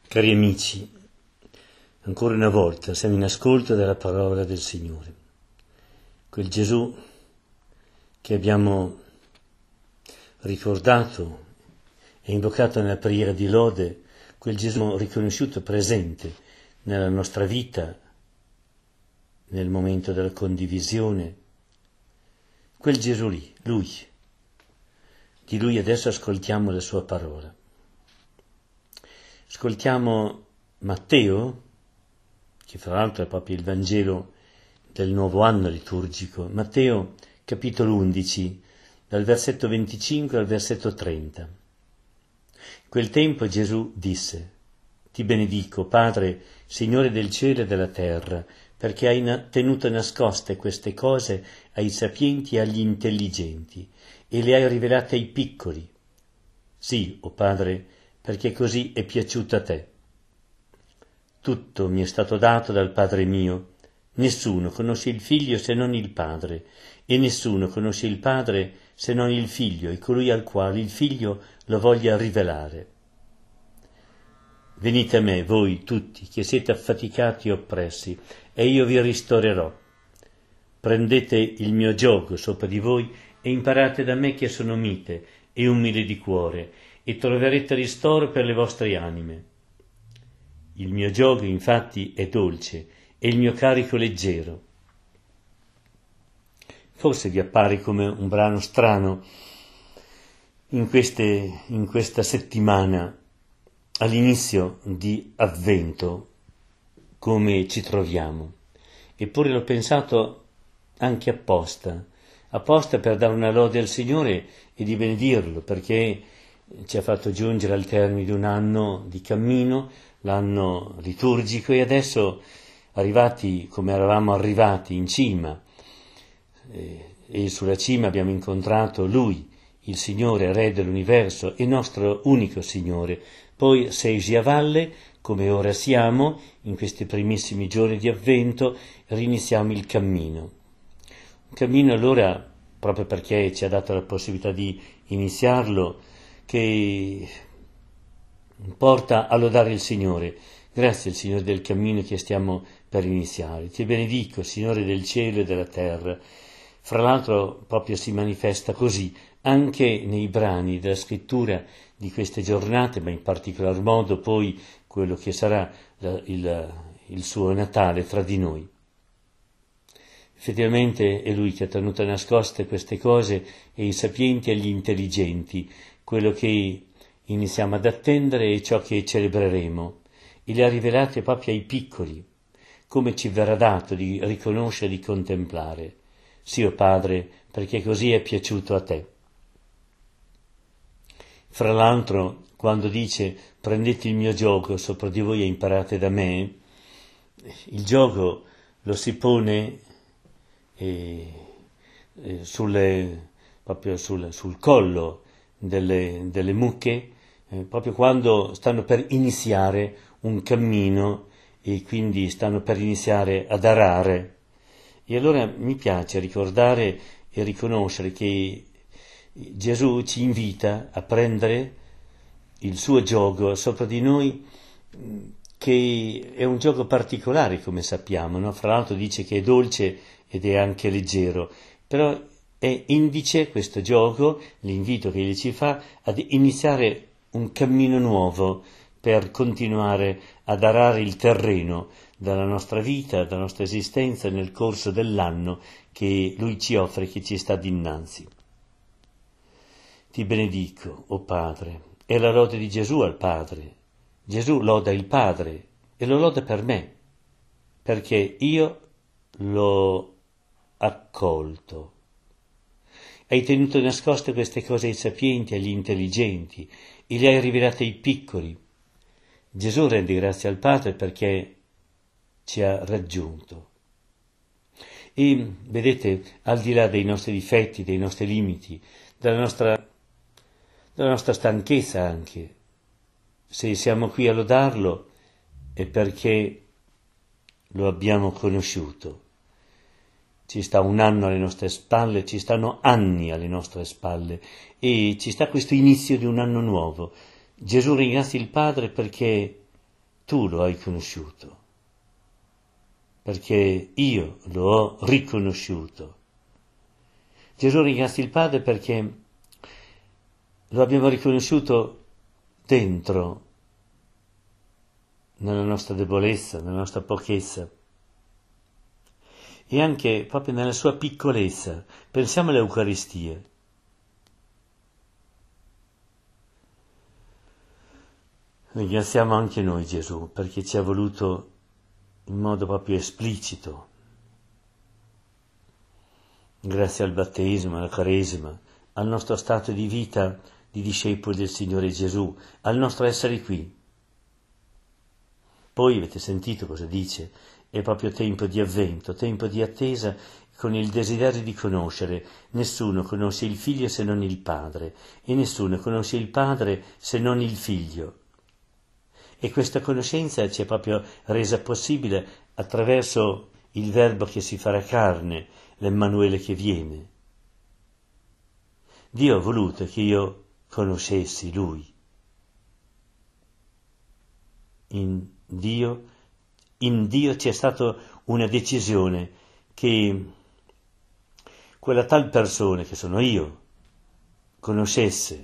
Cari amici, ancora una volta siamo in ascolto della parola del Signore. Quel Gesù che abbiamo ricordato e invocato nella preghiera di lode, quel Gesù riconosciuto presente nella nostra vita, nel momento della condivisione, quel Gesù lì, Lui. Di Lui adesso ascoltiamo la Sua parola. Ascoltiamo Matteo, che fra l'altro è proprio il Vangelo del nuovo anno liturgico, Matteo capitolo 11, dal versetto 25 al versetto 30. In quel tempo Gesù disse: Ti benedico, Padre, Signore del cielo e della terra, perché hai tenuto nascoste queste cose ai sapienti e agli intelligenti, e le hai rivelate ai piccoli. Sì, o Padre, perché così è piaciuto a te. Tutto mi è stato dato dal Padre mio. Nessuno conosce il Figlio se non il Padre, e nessuno conosce il Padre se non il Figlio e colui al quale il Figlio lo voglia rivelare. Venite a me, voi tutti, che siete affaticati e oppressi, e io vi ristorerò. Prendete il mio giogo sopra di voi e imparate da me che sono mite e umile di cuore, e troverete ristoro per le vostre anime. Il mio giogo, infatti, è dolce e il mio carico leggero. Forse vi appare come un brano strano in questa settimana, all'inizio di Avvento, come ci troviamo. Eppure l'ho pensato anche apposta per dare una lode al Signore e di benedirlo, perché ci ha fatto giungere al termine di un anno di cammino, l'anno liturgico, e adesso arrivati come eravamo arrivati in cima, e sulla cima abbiamo incontrato Lui, il Signore, Re dell'universo e nostro unico Signore. Poi sesi a valle, come ora siamo, in questi primissimi giorni di Avvento, riniziamo il cammino. Un cammino allora, proprio perché ci ha dato la possibilità di iniziarlo, che porta a lodare il Signore. Grazie al Signore del cammino che stiamo per iniziare. Ti benedico, Signore del cielo e della terra. Fra l'altro proprio si manifesta così anche nei brani della scrittura di queste giornate, ma in particolar modo poi quello che sarà il suo Natale tra di noi. Effettivamente è Lui che ha tenuto nascoste queste cose e i sapienti e gli intelligenti, quello che iniziamo ad attendere è ciò che celebreremo, e le ha rivelate proprio ai piccoli, come ci verrà dato di riconoscere e di contemplare. Sì, o Padre, perché così è piaciuto a te. Fra l'altro, quando dice prendete il mio giogo sopra di voi e imparate da me, il giogo lo si pone proprio sul collo delle mucche, proprio quando stanno per iniziare un cammino e quindi stanno per iniziare ad arare. E allora mi piace ricordare e riconoscere che Gesù ci invita a prendere il suo giogo sopra di noi, che è un giogo particolare, come sappiamo, no? Fra l'altro dice che è dolce ed è anche leggero, però è indice questo giogo, l'invito che egli ci fa ad iniziare un cammino nuovo per continuare ad arare il terreno dalla nostra vita, dalla nostra esistenza nel corso dell'anno che Lui ci offre, che ci sta dinanzi. Ti benedico, o Padre. È la lode di Gesù al Padre. Gesù loda il Padre e lo loda per me, perché io l'ho accolto. Hai tenuto nascoste queste cose ai sapienti e agli intelligenti e le hai rivelate ai piccoli. Gesù rende grazie al Padre perché ci ha raggiunto. E vedete, al di là dei nostri difetti, dei nostri limiti, della nostra stanchezza anche, se siamo qui a lodarlo è perché lo abbiamo conosciuto. Ci sta un anno alle nostre spalle, ci stanno anni alle nostre spalle e ci sta questo inizio di un anno nuovo. Gesù ringrazia il Padre perché tu lo hai conosciuto, perché io lo ho riconosciuto. Gesù ringrazia il Padre perché lo abbiamo riconosciuto dentro, nella nostra debolezza, nella nostra pochezza e anche proprio nella sua piccolezza. Pensiamo all'Eucaristia. Ringraziamo anche noi Gesù perché ci ha voluto in modo proprio esplicito, grazie al battesimo, alla Caresima, al nostro stato di vita di discepoli del Signore Gesù, al nostro essere qui. Poi avete sentito cosa dice? È proprio tempo di avvento, tempo di attesa con il desiderio di conoscere. Nessuno conosce il Figlio se non il Padre e nessuno conosce il Padre se non il Figlio. E questa conoscenza ci è proprio resa possibile attraverso il Verbo che si farà carne, l'Emmanuele che viene. Dio ha voluto che io conoscessi Lui. In Dio c'è stata una decisione che quella tal persona, che sono io, conoscesse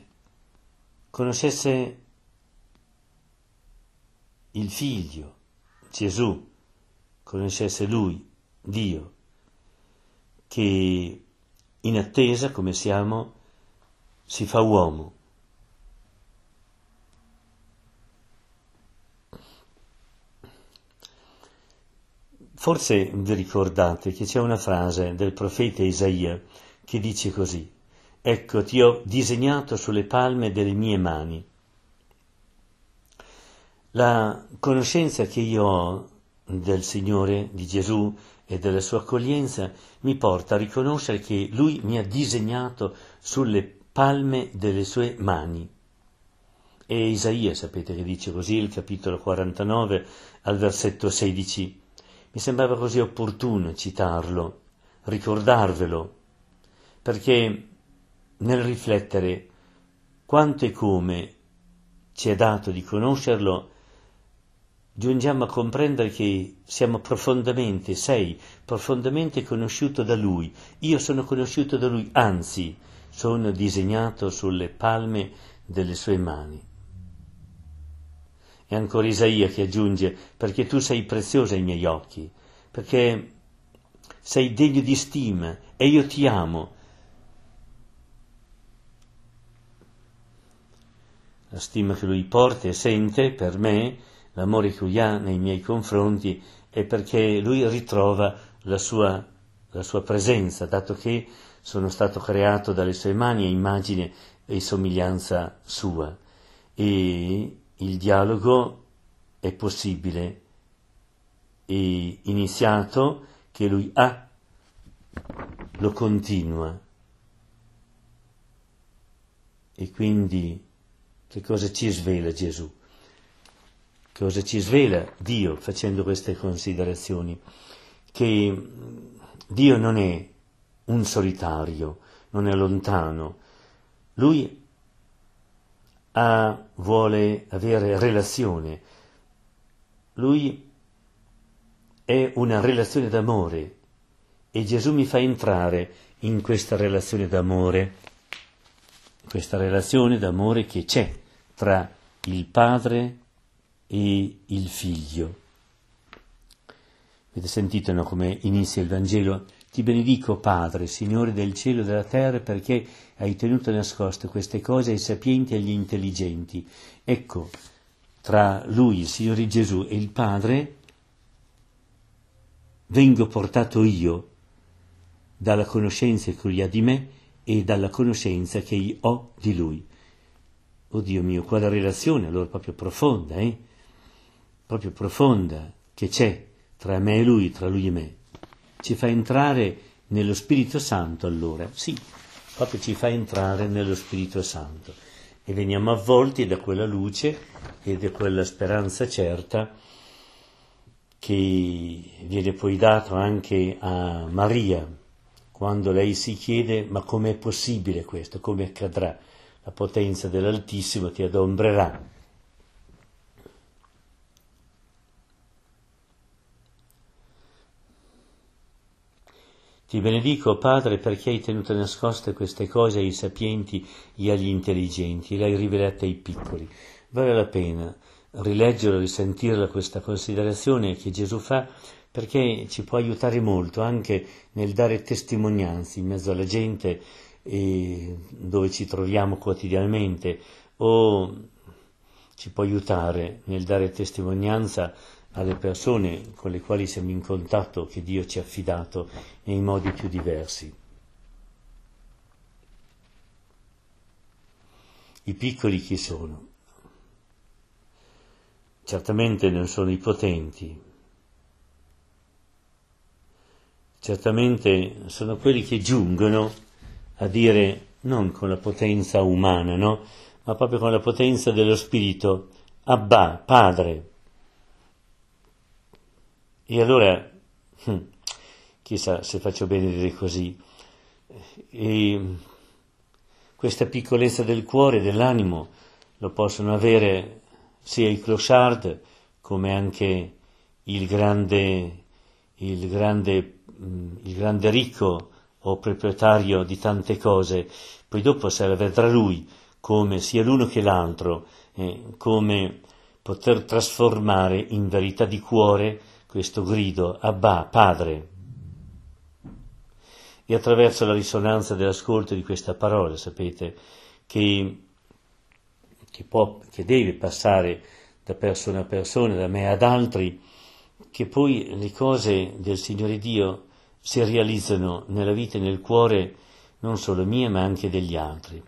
il Figlio, Gesù, conoscesse Lui, Dio, che in attesa, come siamo, si fa uomo. Forse vi ricordate che c'è una frase del profeta Isaia che dice così: ecco, ti ho disegnato sulle palme delle mie mani. La conoscenza che io ho del Signore, di Gesù e della sua accoglienza mi porta a riconoscere che Lui mi ha disegnato sulle palme delle sue mani. E Isaia, sapete che dice così, il capitolo 49 al versetto 16. Mi sembrava così opportuno citarlo, ricordarvelo, perché nel riflettere quanto e come ci è dato di conoscerlo, giungiamo a comprendere che sei profondamente conosciuto da Lui. Io sono conosciuto da Lui, anzi, sono disegnato sulle palme delle sue mani. E ancora Isaia che aggiunge: perché tu sei preziosa ai miei occhi, perché sei degno di stima e io ti amo. La stima che lui porta e sente per me, l'amore che lui ha nei miei confronti, è perché lui ritrova la sua presenza, dato che sono stato creato dalle sue mani a immagine e somiglianza sua. E il dialogo è possibile e iniziato, che lui ha, lo continua. E quindi che cosa ci svela Gesù? Cosa ci svela Dio facendo queste considerazioni? Che Dio non è un solitario, non è lontano. Lui vuole avere relazione. Lui è una relazione d'amore e Gesù mi fa entrare in questa relazione d'amore, questa relazione d'amore che c'è tra il Padre e il Figlio. Avete sentito, no, come inizia il Vangelo? Ti benedico, Padre, Signore del cielo e della terra, perché hai tenuto nascoste queste cose ai sapienti e agli intelligenti. Ecco, tra Lui, il Signore Gesù, e il Padre, vengo portato io dalla conoscenza che Lui ha di me e dalla conoscenza che io ho di Lui. Oh Dio mio, quale relazione allora proprio profonda, proprio profonda che c'è tra me e Lui, tra Lui e me. Ci fa entrare nello Spirito Santo allora, sì, proprio ci fa entrare nello Spirito Santo e veniamo avvolti da quella luce e da quella speranza certa che viene poi dato anche a Maria quando lei si chiede: ma com'è possibile questo? Come accadrà? La potenza dell'Altissimo ti adombrerà. Ti benedico, Padre, perché hai tenuto nascoste queste cose ai sapienti e agli intelligenti e le hai rivelate ai piccoli. Vale la pena rileggerla, risentirla questa considerazione che Gesù fa, perché ci può aiutare molto anche nel dare testimonianze in mezzo alla gente dove ci troviamo quotidianamente, o ci può aiutare nel dare testimonianza alle persone con le quali siamo in contatto, che Dio ci ha affidato nei modi più diversi. I piccoli chi sono? Certamente non sono i potenti, certamente sono quelli che giungono a dire, non con la potenza umana, no? Ma proprio con la potenza dello Spirito, Abba, Padre. E allora, chissà se faccio bene dire così, e questa piccolezza del cuore, dell'animo, lo possono avere sia i clochard come anche il grande ricco o proprietario di tante cose. Poi dopo se la vedrà lui come sia l'uno che l'altro, come poter trasformare in verità di cuore questo grido, Abba, Padre. E attraverso la risonanza dell'ascolto di questa parola, sapete, che deve passare da persona a persona, da me ad altri, che poi le cose del Signore Dio si realizzano nella vita e nel cuore non solo mia ma anche degli altri.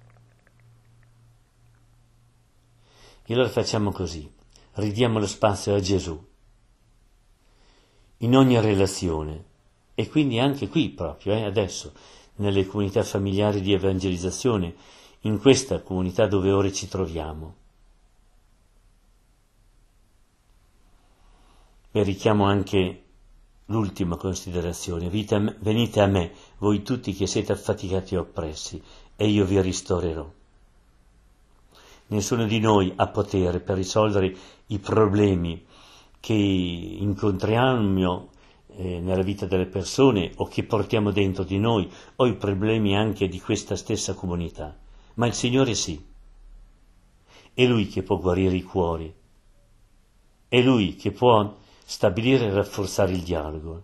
E allora facciamo così, ridiamo lo spazio a Gesù in ogni relazione, e quindi anche qui proprio, adesso, nelle comunità familiari di evangelizzazione, in questa comunità dove ora ci troviamo. E richiamo anche l'ultima considerazione, venite a me, voi tutti che siete affaticati e oppressi, e io vi ristorerò. Nessuno di noi ha potere per risolvere i problemi che incontriamo nella vita delle persone o che portiamo dentro di noi, o i problemi anche di questa stessa comunità, ma il Signore sì. È Lui che può guarire i cuori, è Lui che può stabilire e rafforzare il dialogo,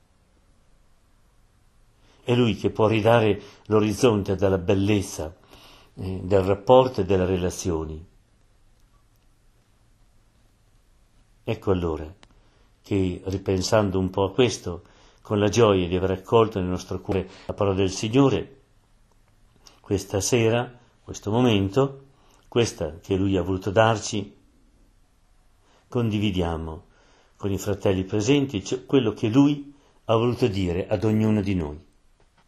è Lui che può ridare l'orizzonte della bellezza del rapporto e delle relazioni. Ecco allora che, ripensando un po' a questo, con la gioia di aver accolto nel nostro cuore la parola del Signore, questa sera, questo momento, questa che Lui ha voluto darci, condividiamo con i fratelli presenti quello che Lui ha voluto dire ad ognuno di noi.